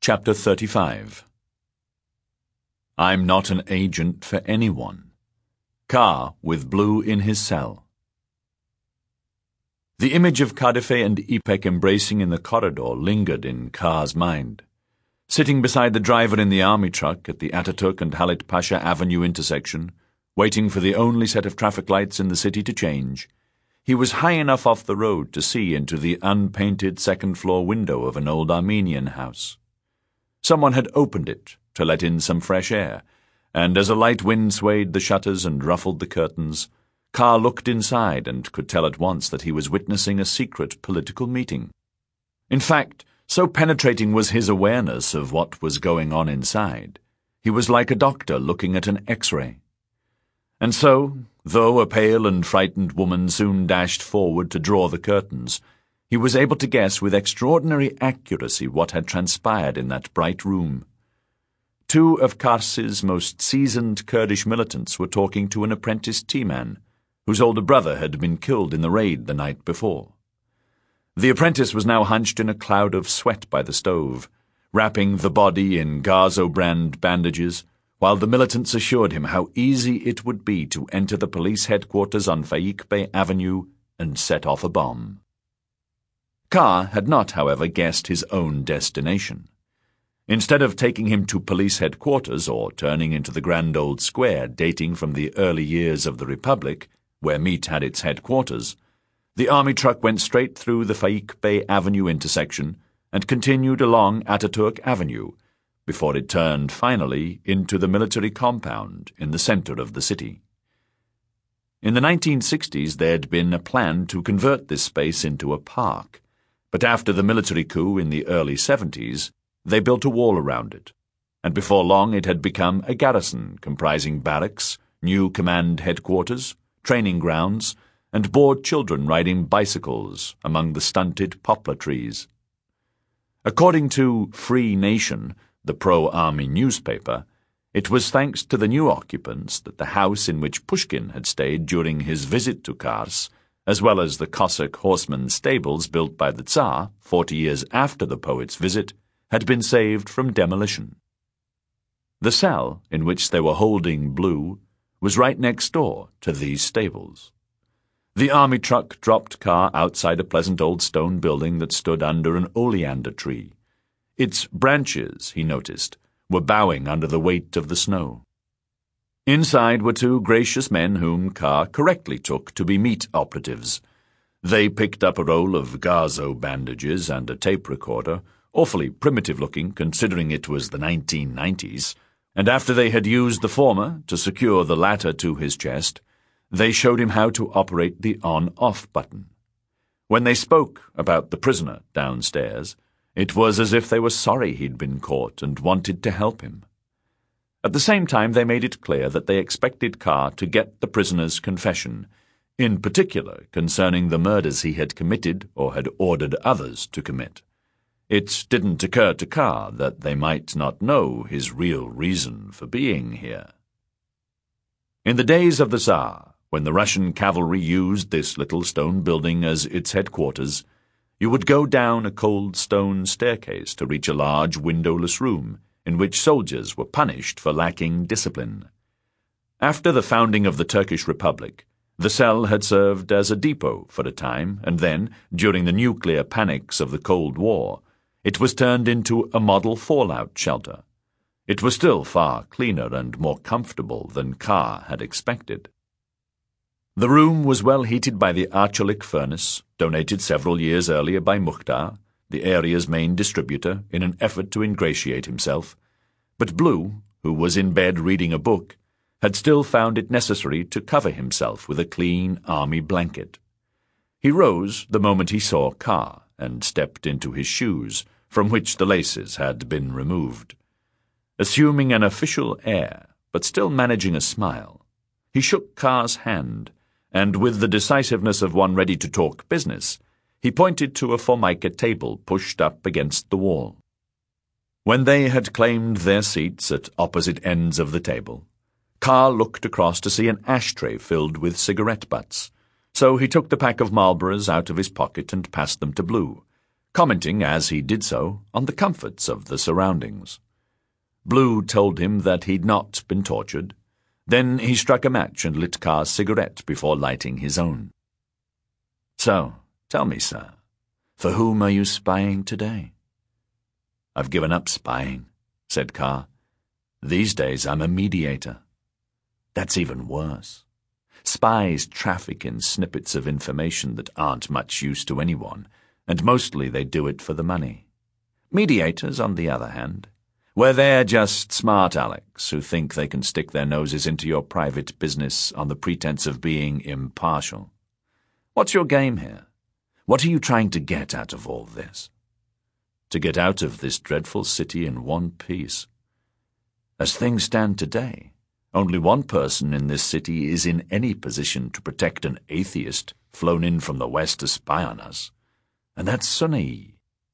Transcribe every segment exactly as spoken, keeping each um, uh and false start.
Chapter thirty-five. I'm not an agent for anyone. Carr with Blue in his cell. The image of Khadafi and Ipek embracing in the corridor lingered in Carr's mind. Sitting beside the driver in the army truck at the Ataturk and Halit Pasha Avenue intersection, waiting for the only set of traffic lights in the city to change, he was high enough off the road to see into the unpainted second-floor window of an old Armenian house. Someone had opened it to let in some fresh air, and as a light wind swayed the shutters and ruffled the curtains, Carr looked inside and could tell at once that he was witnessing a secret political meeting. In fact, so penetrating was his awareness of what was going on inside, he was like a doctor looking at an X-ray. And so, though a pale and frightened woman soon dashed forward to draw the curtains, he was able to guess with extraordinary accuracy what had transpired in that bright room. Two of Kars's most seasoned Kurdish militants were talking to an apprentice T-man, whose older brother had been killed in the raid the night before. The apprentice was now hunched in a cloud of sweat by the stove, wrapping the body in Gazo-brand bandages, while the militants assured him how easy it would be to enter the police headquarters on Faik Bey Avenue and set off a bomb. Carr had not, however, guessed his own destination. Instead of taking him to police headquarters or turning into the grand old square dating from the early years of the Republic, where Meet had its headquarters, the army truck went straight through the Faik Bey Avenue intersection and continued along Ataturk Avenue, before it turned finally into the military compound in the center of the city. In the nineteen sixties there'd been a plan to convert this space into a park, but after the military coup in the early seventies, they built a wall around it, and before long it had become a garrison comprising barracks, new command headquarters, training grounds, and bored children riding bicycles among the stunted poplar trees. According to Free Nation, the pro-army newspaper, it was thanks to the new occupants that the house in which Pushkin had stayed during his visit to Kars, as well as the Cossack horseman stables built by the Tsar forty years after the poet's visit, had been saved from demolition. The cell in which they were holding Blue was right next door to these stables. The army truck dropped Carr outside a pleasant old stone building that stood under an oleander tree. Its branches, he noticed, were bowing under the weight of the snow. Inside were two gracious men whom Carr correctly took to be Meet operatives. They picked up a roll of Gazo bandages and a tape recorder, awfully primitive-looking considering it was the nineteen nineties, and after they had used the former to secure the latter to his chest, they showed him how to operate the on-off button. When they spoke about the prisoner downstairs, it was as if they were sorry he'd been caught and wanted to help him. At the same time, they made it clear that they expected Carr to get the prisoner's confession, in particular concerning the murders he had committed or had ordered others to commit. It didn't occur to Carr that they might not know his real reason for being here. In the days of the Tsar, when the Russian cavalry used this little stone building as its headquarters, you would go down a cold stone staircase to reach a large windowless room in which soldiers were punished for lacking discipline. After the founding of the Turkish Republic, the cell had served as a depot for a time, and then, during the nuclear panics of the Cold War, it was turned into a model fallout shelter. It was still far cleaner and more comfortable than Carr had expected. The room was well heated by the Arçelik furnace, donated several years earlier by Mukhtar, the area's main distributor, in an effort to ingratiate himself, but Blue, who was in bed reading a book, had still found it necessary to cover himself with a clean army blanket. He rose the moment he saw Carr and stepped into his shoes, from which the laces had been removed. Assuming an official air, but still managing a smile, he shook Carr's hand, and with the decisiveness of one ready to talk business, he pointed to a formica table pushed up against the wall. When they had claimed their seats at opposite ends of the table, Carr looked across to see an ashtray filled with cigarette butts, so he took the pack of Marlboros out of his pocket and passed them to Blue, commenting as he did so on the comforts of the surroundings. Blue told him that he'd not been tortured. Then he struck a match and lit Carr's cigarette before lighting his own. "So, tell me, sir, for whom are you spying today?" "I've given up spying," said Carr. "These days I'm a mediator." "That's even worse. Spies traffic in snippets of information that aren't much use to anyone, and mostly they do it for the money. Mediators, on the other hand, well, they're just smart Alecs who think they can stick their noses into your private business on the pretense of being impartial. What's your game here? What are you trying to get out of all this?" "To get out of this dreadful city in one piece. As things stand today, only one person in this city is in any position to protect an atheist flown in from the west to spy on us, and that's Sonae."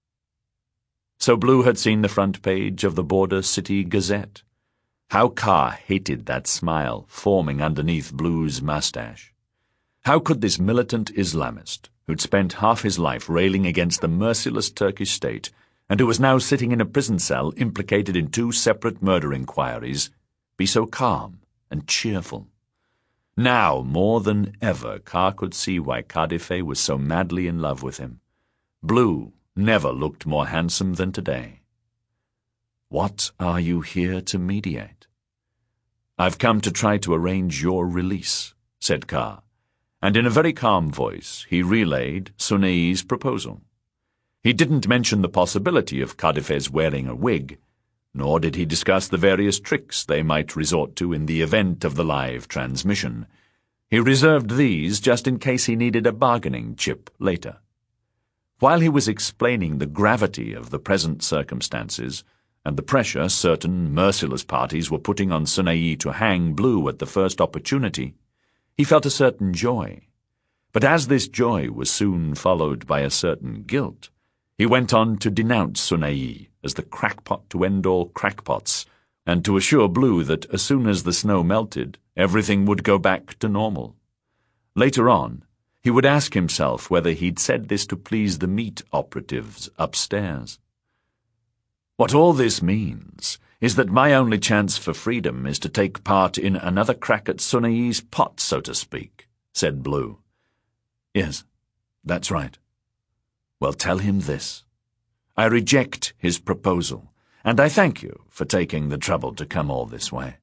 So Blue had seen the front page of the Border City Gazette. How Carr hated that smile forming underneath Blue's mustache. How could this militant Islamist, who'd spent half his life railing against the merciless Turkish state and who was now sitting in a prison cell implicated in two separate murder inquiries, be so calm and cheerful? Now, more than ever, Carr could see why Cadife was so madly in love with him. Blue never looked more handsome than today. "What are you here to mediate?" "I've come to try to arrange your release," said Carr, and in a very calm voice he relayed Sonae's proposal. He didn't mention the possibility of Cadife's wearing a wig, nor did he discuss the various tricks they might resort to in the event of the live transmission. He reserved these just in case he needed a bargaining chip later. While he was explaining the gravity of the present circumstances and the pressure certain merciless parties were putting on Sonae to hang Blue at the first opportunity, he felt a certain joy. But as this joy was soon followed by a certain guilt, he went on to denounce Sonae as the crackpot to end all crackpots, and to assure Blue that as soon as the snow melted, everything would go back to normal. Later on, he would ask himself whether he'd said this to please the meat operatives upstairs. "What all this means is that my only chance for freedom is to take part in another crack at Sonae's pot, so to speak," said Blue. "Yes, that's right." "Well, tell him this. I reject his proposal, and I thank you for taking the trouble to come all this way."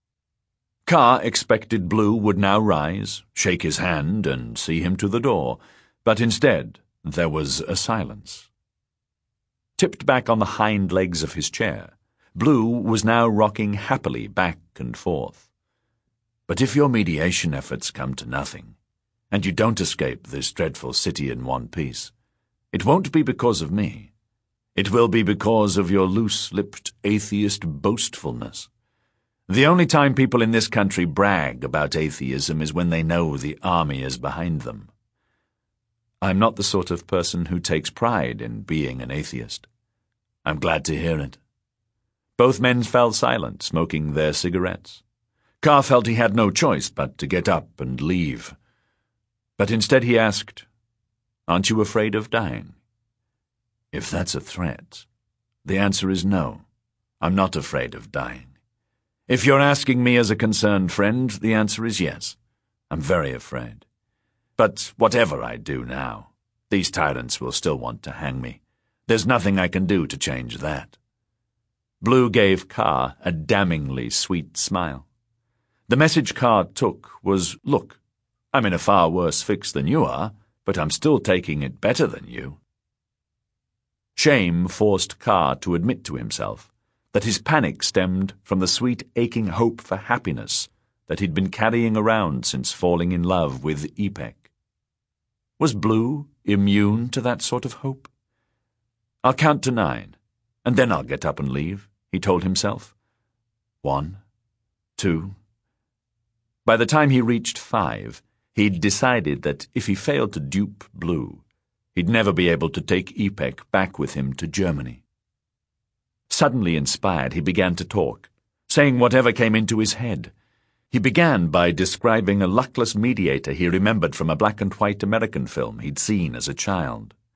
Carr expected Blue would now rise, shake his hand, and see him to the door, but instead there was a silence. Tipped back on the hind legs of his chair, Blue was now rocking happily back and forth. "But if your mediation efforts come to nothing, and you don't escape this dreadful city in one piece, it won't be because of me. It will be because of your loose-lipped atheist boastfulness. The only time people in this country brag about atheism is when they know the army is behind them. I'm not the sort of person who takes pride in being an atheist." "I'm glad to hear it." Both men fell silent, smoking their cigarettes. Carr felt he had no choice but to get up and leave. But instead he asked, "Aren't you afraid of dying?" "If that's a threat, the answer is no. I'm not afraid of dying. If you're asking me as a concerned friend, the answer is yes. I'm very afraid. But whatever I do now, these tyrants will still want to hang me. There's nothing I can do to change that." Blue gave Carr a damningly sweet smile. The message Carr took was, "Look, I'm in a far worse fix than you are, but I'm still taking it better than you." Shame forced Carr to admit to himself that his panic stemmed from the sweet aching hope for happiness that he'd been carrying around since falling in love with Ipek. Was Blue immune to that sort of hope? "I'll count to nine, and then I'll get up and leave," he told himself. One, two. By the time he reached five, he'd decided that if he failed to dupe Blue, he'd never be able to take Ipek back with him to Germany. Suddenly inspired, he began to talk, saying whatever came into his head. He began by describing a luckless mediator he remembered from a black-and-white American film he'd seen as a child.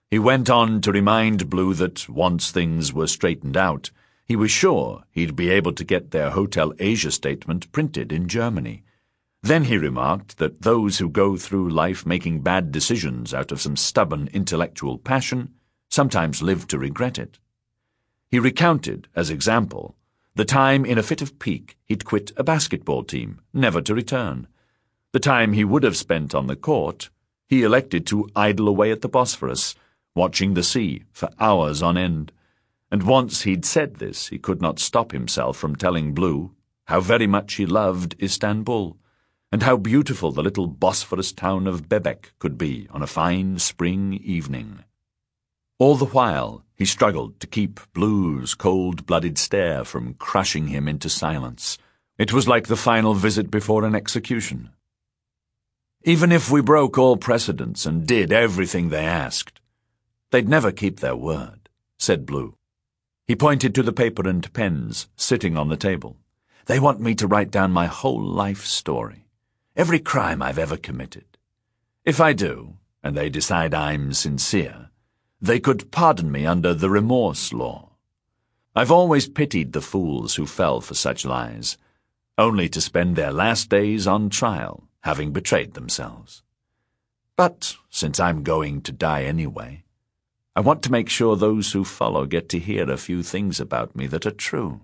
He went on to remind Blue that once things were straightened out, he was sure he'd be able to get their Hotel Asia statement printed in Germany. Then he remarked that those who go through life making bad decisions out of some stubborn intellectual passion sometimes live to regret it. He recounted, as example, the time in a fit of pique he'd quit a basketball team, never to return. The time he would have spent on the court, he elected to idle away at the Bosphorus, watching the sea for hours on end. And once he'd said this, he could not stop himself from telling Blue how very much he loved Istanbul, and how beautiful the little Bosphorus town of Bebek could be on a fine spring evening. All the while, he struggled to keep Blue's cold-blooded stare from crushing him into silence. It was like the final visit before an execution. Even if we broke all precedents and did everything they asked, they'd never keep their word, said Blue. He pointed to the paper and pens sitting on the table. They want me to write down my whole life story, every crime I've ever committed. If I do, and they decide I'm sincere, they could pardon me under the remorse law. I've always pitied the fools who fell for such lies, only to spend their last days on trial, having betrayed themselves. But since I'm going to die anyway, I want to make sure those who follow get to hear a few things about me that are true.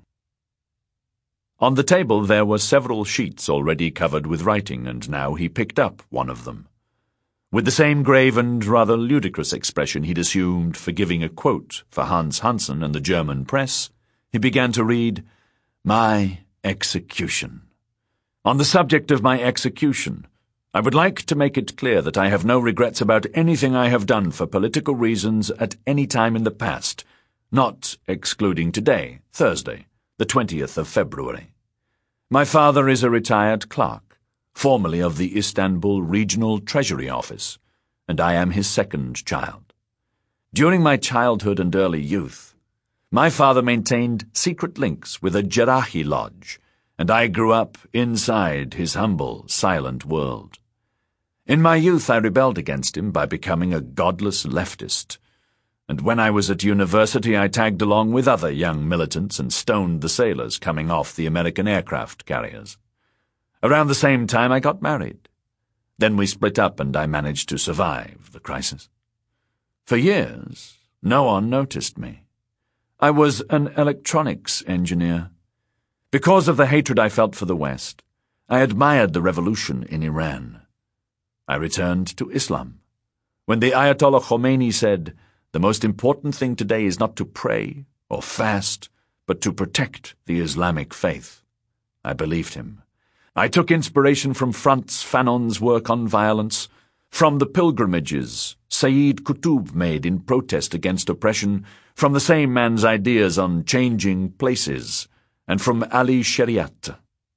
On the table there were several sheets already covered with writing, and now he picked up one of them. With the same grave and rather ludicrous expression he'd assumed for giving a quote for Hans Hansen and the German press, he began to read, "My execution. On the subject of my execution, I would like to make it clear that I have no regrets about anything I have done for political reasons at any time in the past, not excluding today, Thursday, the twentieth of February. My father is a retired clerk, formerly of the Istanbul Regional Treasury Office, and I am his second child. During my childhood and early youth, my father maintained secret links with a Jarahi lodge, and I grew up inside his humble, silent world. In my youth I rebelled against him by becoming a godless leftist, and when I was at university I tagged along with other young militants and stoned the sailors coming off the American aircraft carriers. Around the same time I got married. Then we split up and I managed to survive the crisis. For years, no one noticed me. I was an electronics engineer. Because of the hatred I felt for the West, I admired the revolution in Iran. I returned to Islam. When the Ayatollah Khomeini said, "The most important thing today is not to pray or fast, but to protect the Islamic faith," I believed him. I took inspiration from Frantz Fanon's work on violence, from the pilgrimages Sayyid Qutb made in protest against oppression, from the same man's ideas on changing places, and from Ali Shariat.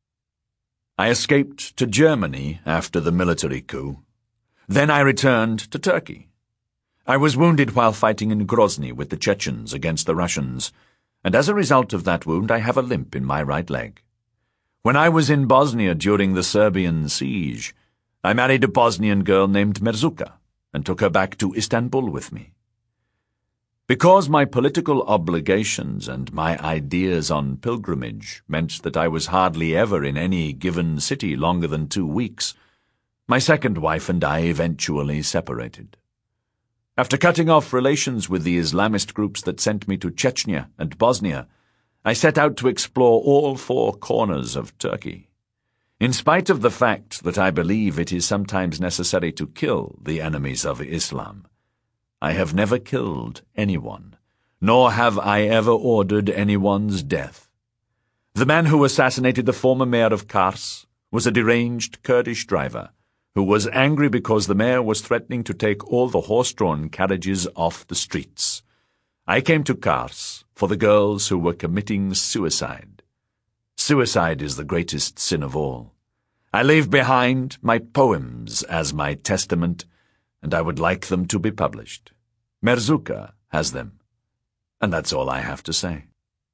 I escaped to Germany after the military coup. Then I returned to Turkey. I was wounded while fighting in Grozny with the Chechens against the Russians, and as a result of that wound I have a limp in my right leg. When I was in Bosnia during the Serbian siege, I married a Bosnian girl named Merzuka and took her back to Istanbul with me. Because my political obligations and my ideas on pilgrimage meant that I was hardly ever in any given city longer than two weeks, my second wife and I eventually separated. After cutting off relations with the Islamist groups that sent me to Chechnya and Bosnia, I set out to explore all four corners of Turkey. In spite of the fact that I believe it is sometimes necessary to kill the enemies of Islam, I have never killed anyone, nor have I ever ordered anyone's death. The man who assassinated the former mayor of Kars was a deranged Kurdish driver who was angry because the mayor was threatening to take all the horse-drawn carriages off the streets. I came to Kars for the girls who were committing suicide. Suicide is the greatest sin of all. I leave behind my poems as my testament, and I would like them to be published. Merzuka has them, and that's all I have to say.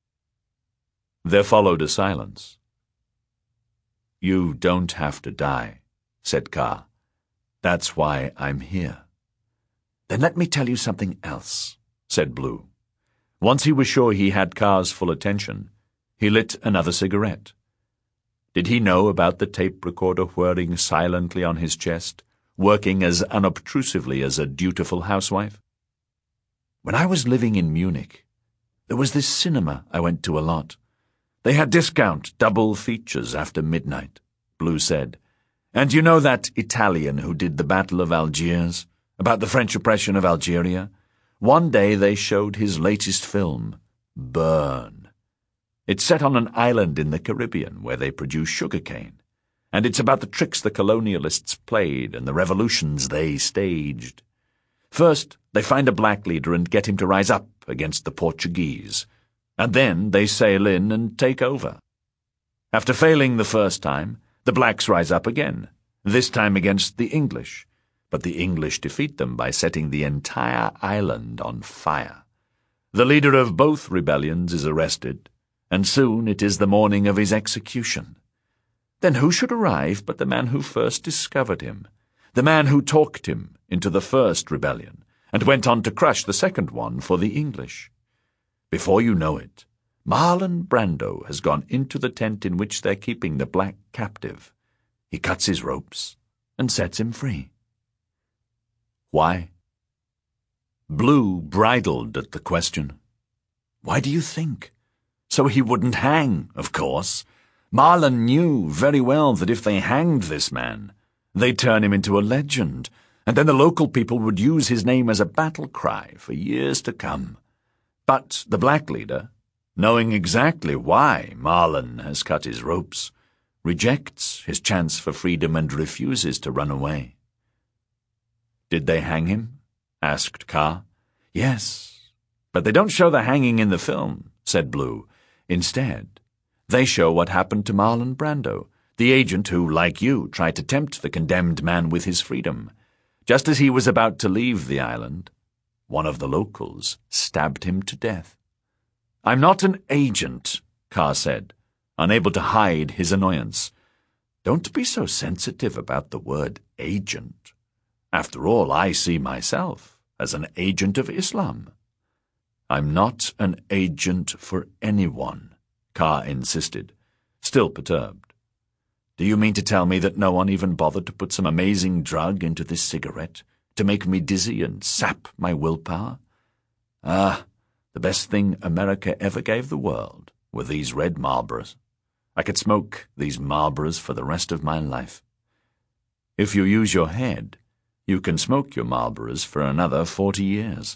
There followed a silence. "You don't have to die," said Ka. "That's why I'm here. Then let me tell you something else, said Blue. Once he was sure he had Carr's full attention, he lit another cigarette. Did he know about the tape recorder whirring silently on his chest, working as unobtrusively as a dutiful housewife? When I was living in Munich, there was this cinema I went to a lot. They had discount double features after midnight, Blue said. And you know that Italian who did the Battle of Algiers, about the French oppression of Algeria? One day they showed his latest film, Burn. It's set on an island in the Caribbean where they produce sugarcane, and it's about the tricks the colonialists played and the revolutions they staged. First, they find a black leader and get him to rise up against the Portuguese, and then they sail in and take over. After failing the first time, the blacks rise up again, this time against the English, but the English defeat them by setting the entire island on fire. The leader of both rebellions is arrested, and soon it is the morning of his execution. Then who should arrive but the man who first discovered him, the man who talked him into the first rebellion, and went on to crush the second one for the English. Before you know it, Marlon Brando has gone into the tent in which they're keeping the black captive. He cuts his ropes and sets him free. Why? Blue bridled at the question. Why do you think? So he wouldn't hang, of course. Marlon knew very well that if they hanged this man, they'd turn him into a legend, and then the local people would use his name as a battle cry for years to come. But the black leader, knowing exactly why Marlon has cut his ropes, rejects his chance for freedom and refuses to run away. Did they hang him? Asked Carr. Yes, but they don't show the hanging in the film, said Blue. Instead, they show what happened to Marlon Brando, the agent who, like you, tried to tempt the condemned man with his freedom. Just as he was about to leave the island, one of the locals stabbed him to death. I'm not an agent, Carr said, unable to hide his annoyance. Don't be so sensitive about the word agent. After all, I see myself as an agent of Islam. I'm not an agent for anyone, Carr insisted, still perturbed. Do you mean to tell me that no one even bothered to put some amazing drug into this cigarette to make me dizzy and sap my willpower? Ah, the best thing America ever gave the world were these red Marlboros. I could smoke these Marlboros for the rest of my life. If you use your head, you can smoke your Marlboros for another forty years.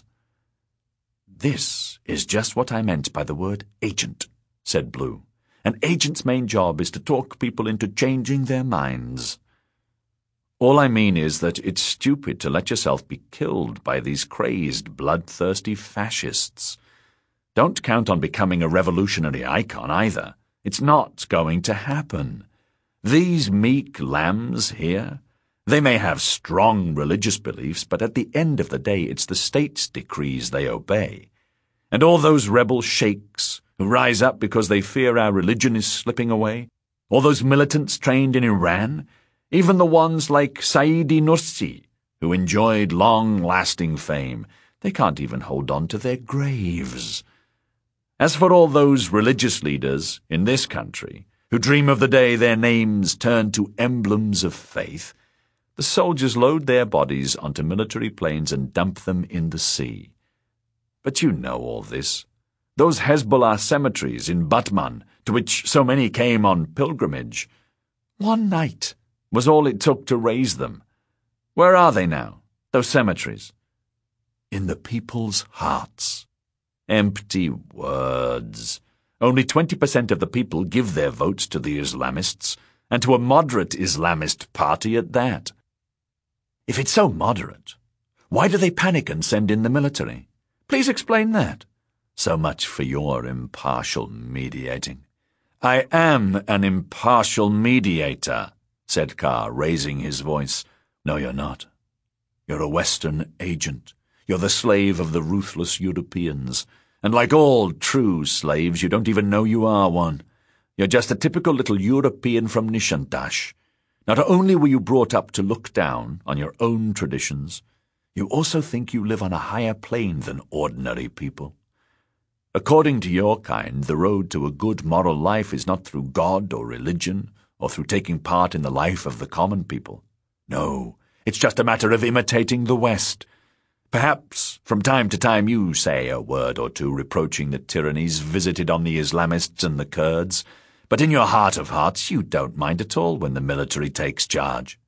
This is just what I meant by the word agent, said Blue. An agent's main job is to talk people into changing their minds. All I mean is that it's stupid to let yourself be killed by these crazed, bloodthirsty fascists. Don't count on becoming a revolutionary icon either. It's not going to happen. These meek lambs here, they may have strong religious beliefs, but at the end of the day it's the state's decrees they obey. And all those rebel sheikhs who rise up because they fear our religion is slipping away, all those militants trained in Iran, even the ones like Saidi Nursi, who enjoyed long-lasting fame, they can't even hold on to their graves. As for all those religious leaders in this country who dream of the day their names turn to emblems of faith, the soldiers load their bodies onto military planes and dump them in the sea. But you know all this. Those Hezbollah cemeteries in Batman, to which so many came on pilgrimage. One night was all it took to raise them. Where are they now, those cemeteries? In the people's hearts. Empty words. Only twenty percent of the people give their votes to the Islamists, and to a moderate Islamist party at that. If it's so moderate, why do they panic and send in the military? Please explain that. So much for your impartial mediating. I am an impartial mediator, said Carr, raising his voice. No, you're not. You're a Western agent. You're the slave of the ruthless Europeans. And like all true slaves, you don't even know you are one. You're just a typical little European from Nishantash. Not only were you brought up to look down on your own traditions, you also think you live on a higher plane than ordinary people. According to your kind, the road to a good moral life is not through God or religion, or through taking part in the life of the common people. No, it's just a matter of imitating the West. Perhaps, from time to time, you say a word or two reproaching the tyrannies visited on the Islamists and the Kurds, but in your heart of hearts you don't mind at all when the military takes charge.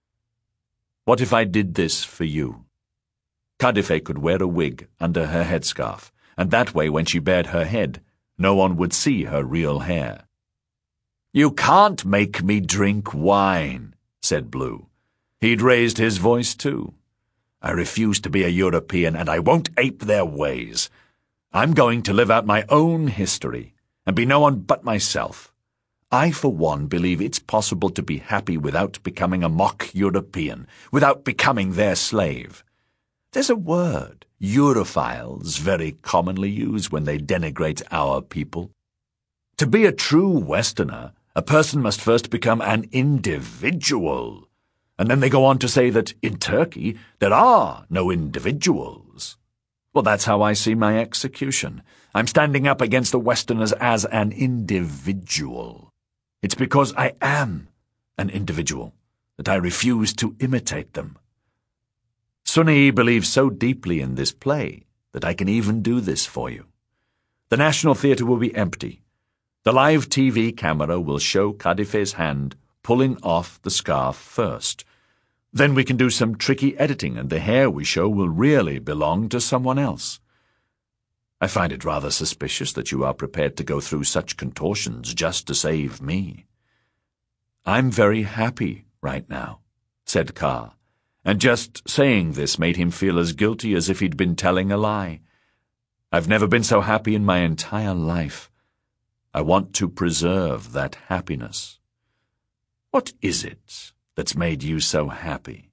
What if I did this for you? Kadife could wear a wig under her headscarf, and that way when she bared her head, no one would see her real hair. "You can't make me drink wine," said Blue. He'd raised his voice too. "I refuse to be a European, and I won't ape their ways. I'm going to live out my own history, and be no one but myself. I, for one, believe it's possible to be happy without becoming a mock European, without becoming their slave. There's a word Europhiles very commonly use when they denigrate our people. To be a true Westerner, a person must first become an individual. And then they go on to say that, in Turkey, there are no individuals. Well, that's how I see my execution. I'm standing up against the Westerners as an individual. It's because I am an individual that I refuse to imitate them. Sunni believes so deeply in this play that I can even do this for you. The National Theatre will be empty. The live T V camera will show Kadife's hand pulling off the scarf first. Then we can do some tricky editing, and the hair we show will really belong to someone else. I find it rather suspicious that you are prepared to go through such contortions just to save me. I'm very happy right now, said Kaa, and just saying this made him feel as guilty as if he'd been telling a lie. I've never been so happy in my entire life. I want to preserve that happiness. What is it that's made you so happy?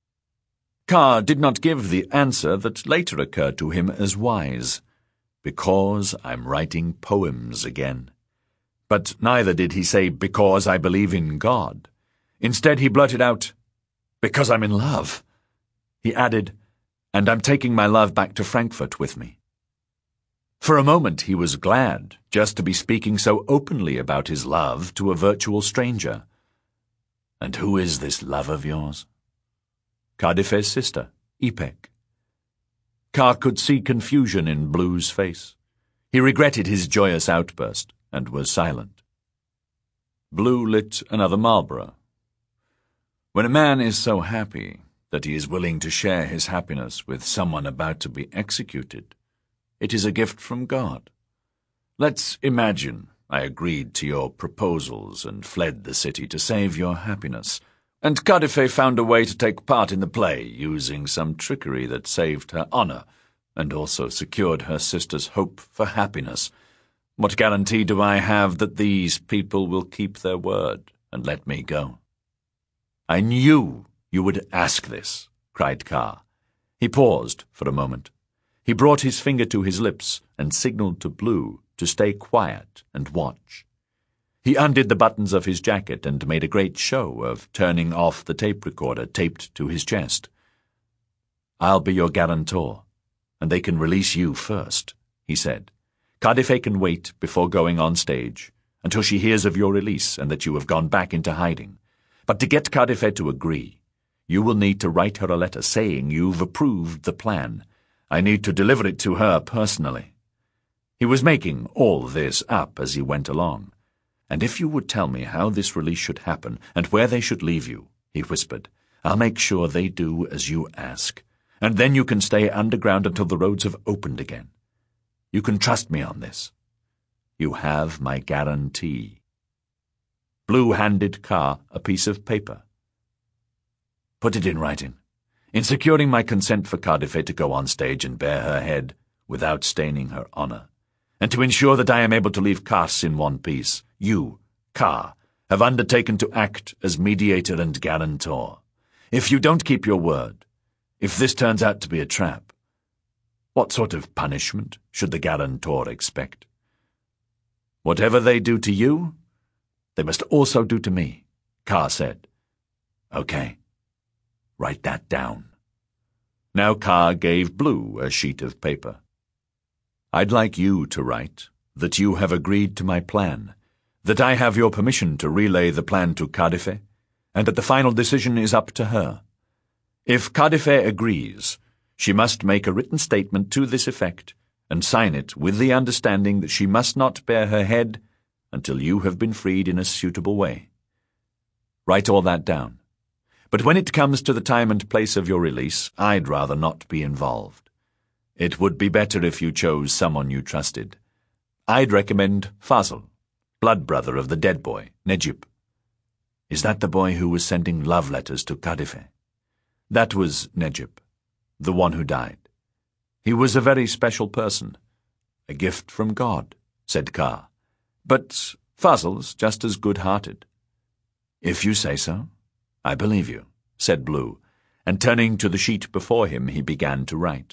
Kaa did not give the answer that later occurred to him as wise. Because I'm writing poems again. But neither did he say, because I believe in God. Instead, he blurted out, because I'm in love. He added, and I'm taking my love back to Frankfurt with me. For a moment he was glad just to be speaking so openly about his love to a virtual stranger. And who is this love of yours? Kadife's sister, Ipek. Kaa could see confusion in Blue's face. He regretted his joyous outburst and was silent. Blue lit another Marlborough. When a man is so happy that he is willing to share his happiness with someone about to be executed, it is a gift from God. Let's imagine I agreed to your proposals and fled the city to save your happiness, and Kadife found a way to take part in the play, using some trickery that saved her honor and also secured her sister's hope for happiness. What guarantee do I have that these people will keep their word and let me go? I knew you would ask this, cried Kaa. He paused for a moment. He brought his finger to his lips and signaled to Blue to stay quiet and watch. He undid the buttons of his jacket and made a great show of turning off the tape recorder taped to his chest. I'll be your guarantor, and they can release you first, he said. Kadife can wait before going on stage until she hears of your release and that you have gone back into hiding. But to get Kadife to agree, you will need to write her a letter saying you've approved the plan. I need to deliver it to her personally. He was making all this up as he went along. And if you would tell me how this release should happen and where they should leave you, he whispered, I'll make sure they do as you ask, and then you can stay underground until the roads have opened again. You can trust me on this. You have my guarantee. Blue handed Kaa a piece of paper. Put it in writing. In securing my consent for Kadife to go on stage and bare her head without staining her honor, and to ensure that I am able to leave Kars in one piece, you, Kaa, have undertaken to act as mediator and guarantor. If you don't keep your word, if this turns out to be a trap, what sort of punishment should the guarantor expect? Whatever they do to you, they must also do to me, Kaa said. Okay, write that down. Now Kaa gave Blue a sheet of paper. "I'd like you to write that you have agreed to my plan, that I have your permission to relay the plan to Kadife, and that the final decision is up to her. If Kadife agrees, she must make a written statement to this effect and sign it with the understanding that she must not bare her head until you have been freed in a suitable way. Write all that down. But when it comes to the time and place of your release, I'd rather not be involved. It would be better if you chose someone you trusted. I'd recommend Fazl, blood brother of the dead boy, Nejib." "Is that the boy who was sending love letters to Kadife?" "That was Nejib, the one who died. He was a very special person. A gift from God," said Kaa. "But Fazl's just as good-hearted." "If you say so, I believe you," said Blue, and turning to the sheet before him he began to write.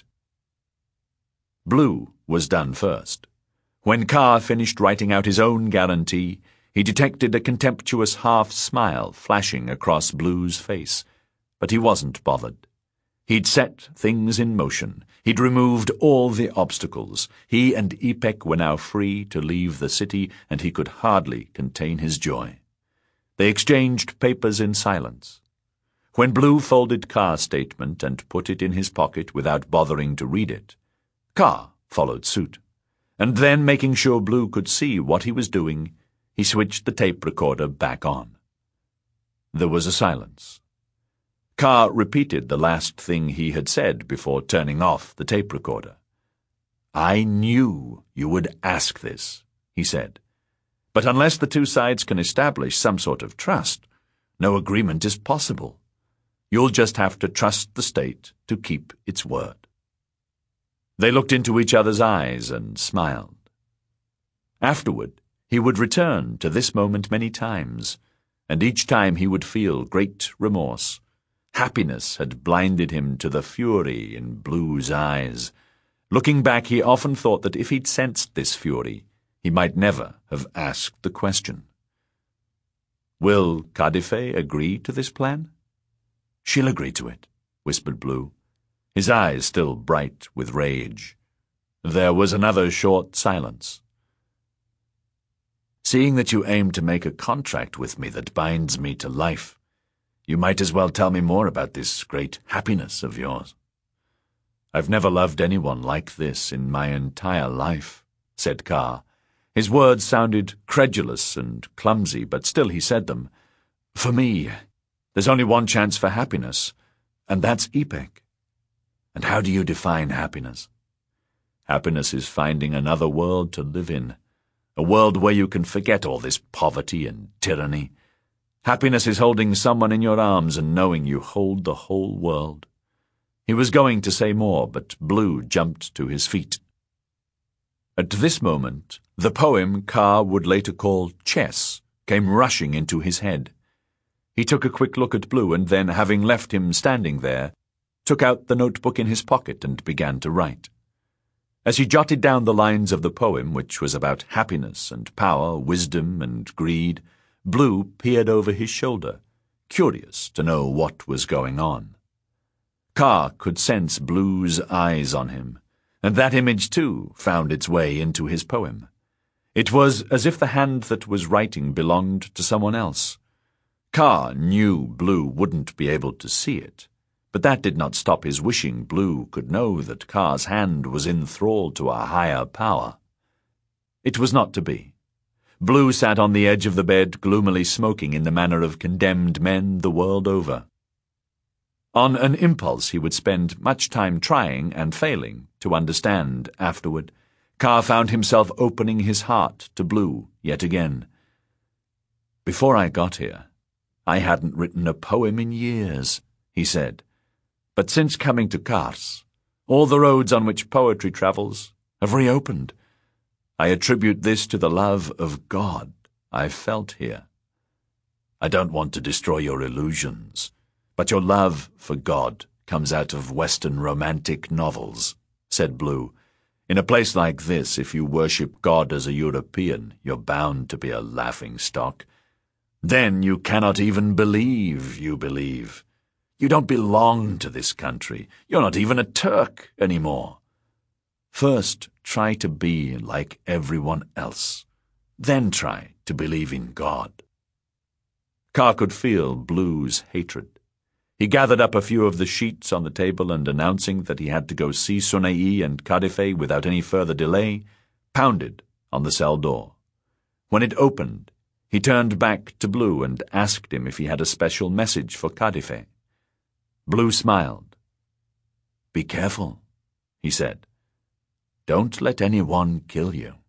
Blue was done first. When Kaa finished writing out his own guarantee, he detected a contemptuous half-smile flashing across Blue's face, but he wasn't bothered. He'd set things in motion. He'd removed all the obstacles. He and Ipek were now free to leave the city, and he could hardly contain his joy. They exchanged papers in silence. When Blue folded Kaa's statement and put it in his pocket without bothering to read it, Kaa followed suit. And then, making sure Blue could see what he was doing, he switched the tape recorder back on. There was a silence. Kaa repeated the last thing he had said before turning off the tape recorder. "I knew you would ask this," he said. "But unless the two sides can establish some sort of trust, no agreement is possible. You'll just have to trust the state to keep its word." They looked into each other's eyes and smiled. Afterward, he would return to this moment many times, and each time he would feel great remorse. Happiness had blinded him to the fury in Blue's eyes. Looking back, he often thought that if he'd sensed this fury, he might never have asked the question. "Will Kadife agree to this plan?" "She'll agree to it," whispered Blue, his eyes still bright with rage. There was another short silence. "Seeing that you aim to make a contract with me that binds me to life, you might as well tell me more about this great happiness of yours." "I've never loved anyone like this in my entire life," said Kaa. His words sounded credulous and clumsy, but still he said them. "For me, there's only one chance for happiness, and that's Ipek." "And how do you define happiness?" "Happiness is finding another world to live in, a world where you can forget all this poverty and tyranny. Happiness is holding someone in your arms and knowing you hold the whole world." He was going to say more, but Blue jumped to his feet. At this moment, the poem Kaa would later call Chess came rushing into his head. He took a quick look at Blue and then, having left him standing there, took out the notebook in his pocket and began to write. As he jotted down the lines of the poem, which was about happiness and power, wisdom and greed, Blue peered over his shoulder, curious to know what was going on. Kaa could sense Blue's eyes on him, and that image, too, found its way into his poem. It was as if the hand that was writing belonged to someone else. Kaa knew Blue wouldn't be able to see it, but that did not stop his wishing Blue could know that Kaa's hand was in thrall to a higher power. It was not to be. Blue sat on the edge of the bed, gloomily smoking in the manner of condemned men the world over. On an impulse he would spend much time trying and failing to understand afterward. Kaa found himself opening his heart to Blue yet again. "Before I got here, I hadn't written a poem in years," he said. "But since coming to Kars, all the roads on which poetry travels have reopened. I attribute this to the love of God I've felt here. I don't want to destroy your illusions, but your love for God comes out of Western romantic novels," said Blue. "In a place like this, if you worship God as a European, you're bound to be a laughing stock. Then you cannot even believe you believe. You don't belong to this country. You're not even a Turk anymore. First, try to be like everyone else. Then try to believe in God." Carr could feel Blue's hatred. He gathered up a few of the sheets on the table and, announcing that he had to go see Soneyi and Kadife without any further delay, pounded on the cell door. When it opened, he turned back to Blue and asked him if he had a special message for Kadife. Blue smiled. "Be careful," he said. "Don't let anyone kill you."